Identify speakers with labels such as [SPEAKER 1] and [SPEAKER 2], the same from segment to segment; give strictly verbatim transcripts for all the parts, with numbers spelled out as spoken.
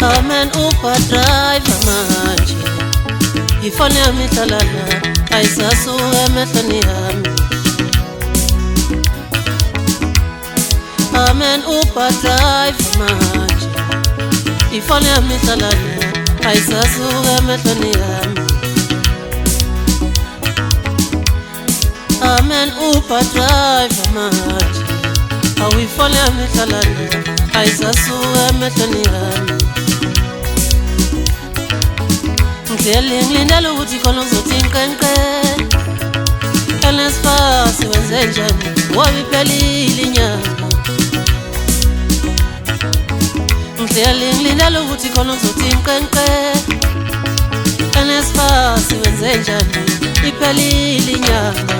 [SPEAKER 1] Amen Uber driver manje ifone yami ihlala la ayisasuka emehlweni yami. Amen Uber driver manje ifone yami ihlala la ayisasuka emehlweni yami. Amen Uber driver manje awifone yami ihlala la ayisasuka emehlweni yami. Ngidlele ngilindele ukuthi khona uzothi nqenqe enesifasi wenze njani wabe iphelile inyanga. Ngidlele ngilindele ukuthi khona uzothi nqenqe enesifasi wenze njani iphelile inyanga.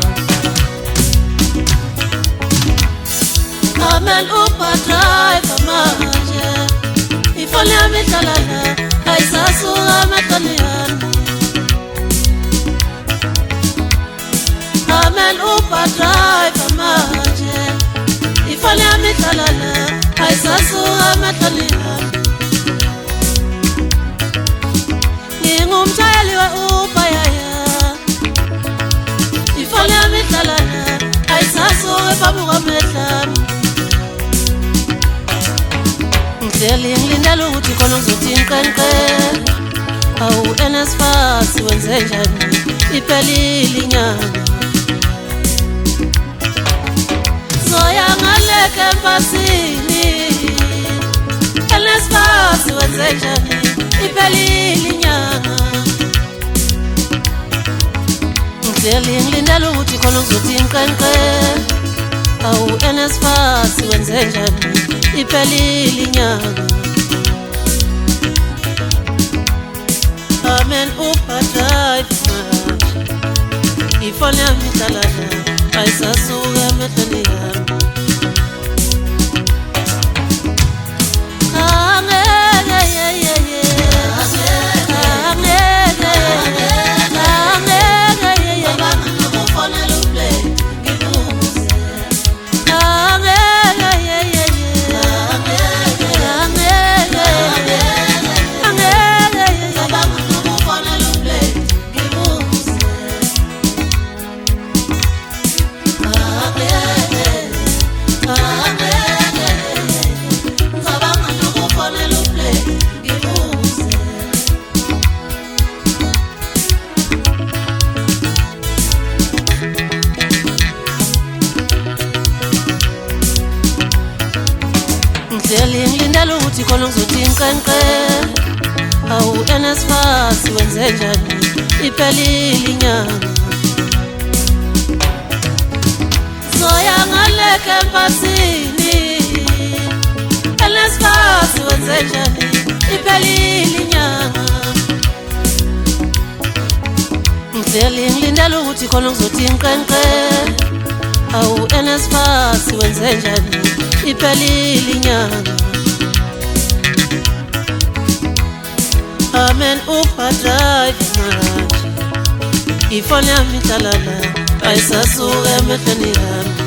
[SPEAKER 1] Amen Uber driver manje ifone yami ihlala la ayisasuka emehlweni yami. Amen Uber driver manje ifone yami ihlala la ayisasuka emehlweni yami. Ngingumshayeli we-Uber yaya ifone yami ihlala la ayisasuka ephambi kwamehlo ami. Ngidlele ngilindele ukuthi khona uzothi nqenqe awu enesifasi wenze njani iphelile inyanga. Zoya ngaleke empasini enesifasi wenze njani iphelile inyanga. Ngidlele ngilindele ukuthi khona uzothi nqenqe awu enesifasi wenze njani iphelile inyanga. Amen Uber driver manje ifone yami ihlala la ayisasuka emehlweni yami. Ngidlele ngilindele ukuthi khona uzothi nqenqe awu enesifasi wenze njani iphelile inyanga. Zoya ngaleke empasini enesifasi wenze njani iphelile inyanga. Ngidlele ngilindele ukuthi khona uzothi nqenqe awu enesifasi wenze njani iphelile inyanga. Amen Uber driver manje ifone yami ihlala la ayisasuka emehlweni yami.